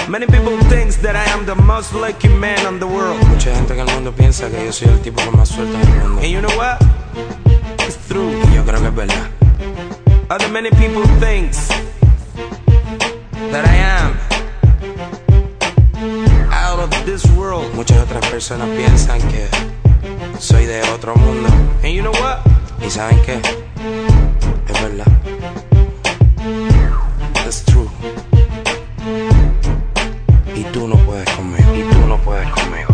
Many people think that I am the most lucky man on the world. Mucha gente en el mundo piensa que yo soy el tipo con más suerte en el mundo. And you know what? It's true. Y yo creo que es verdad. Other many people think that I am out of this world. Muchas otras personas piensan que soy de otro mundo. And you know what? ¿Y saben qué? Es verdad. It's true. Y tú no puedes conmigo. Y tú no puedes conmigo.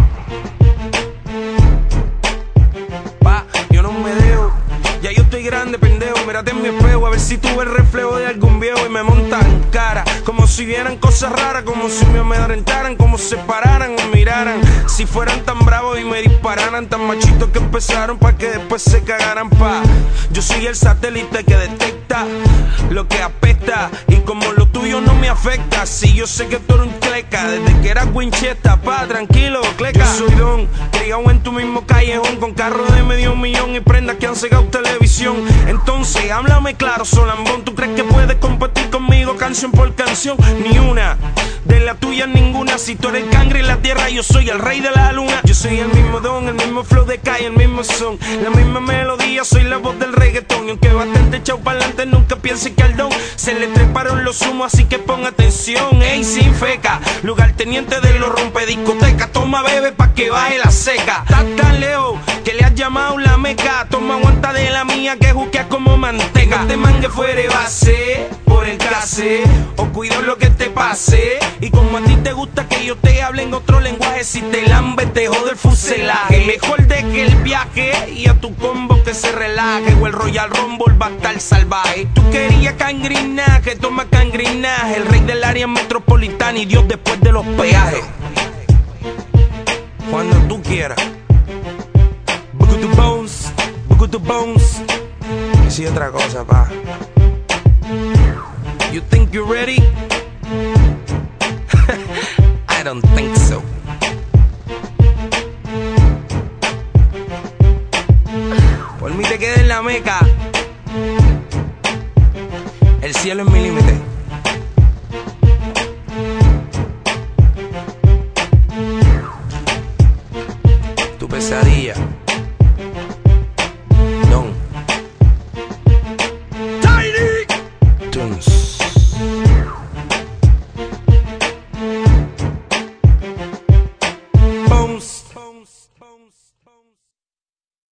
Pa, yo no me dejo. Ya yo estoy grande, pendejo. Mírate en mi espejo a ver si tuve el reflejo de algún viejo. Y me montan cara, como si vieran cosas raras, como si me amedrentaran, como se pararan o miraran. Si fueran tan bravos y me dispararan, tan machitos que empezaron pa' que después se cagaran, pa. Yo soy el satélite que detecta lo que apesta. Y como lo tuyo no me afecta, si yo sé que tú eres un cleca, desde que eras Winchester, pa, tranquilo, cleca. Yo soy don, criado en tu mismo callejón, con carro de medio millón y prendas que han cegado televisión. Entonces, háblame claro, Solambón, ¿tú crees que puedes competir conmigo canción por canción? Ni una, de la tuya ninguna. Si tú eres el cangre en la tierra, yo soy el rey de la luna. Yo soy el mismo don, el mismo flow de calle, el mismo son, la misma melodía, soy la voz del reggaetón. Y aunque bastante echado pa'lante, nunca piense que al don se le treparon los humos, así que pon atención. Ey, sin feca, lugar teniente de los rompediscotecas. Toma, bebe, pa' que baje la seca. Estás tan lejos que le has llamado la meca. Toma, aguanta de la mía que juquea como manteca. No te mangue fuera de base por el clase, o cuido lo que te pase. Y como a ti te gusta que yo te hable en otro lenguaje, si te lambe te jode el fuselaje. Mejor de que el viaje y a tu combo que se relaje, o el Royal Rumble va a estar salvaje. Tú querías cangrinaje, toma cangrinaje. El rey del área metropolitana y Dios después de los peajes. Cuando tú quieras. Boogie to bones, boogie to bones. Y sí, otra cosa, pa. You think you're ready? I don't think so. Por mí te quedé en la meca. El cielo es mi límite.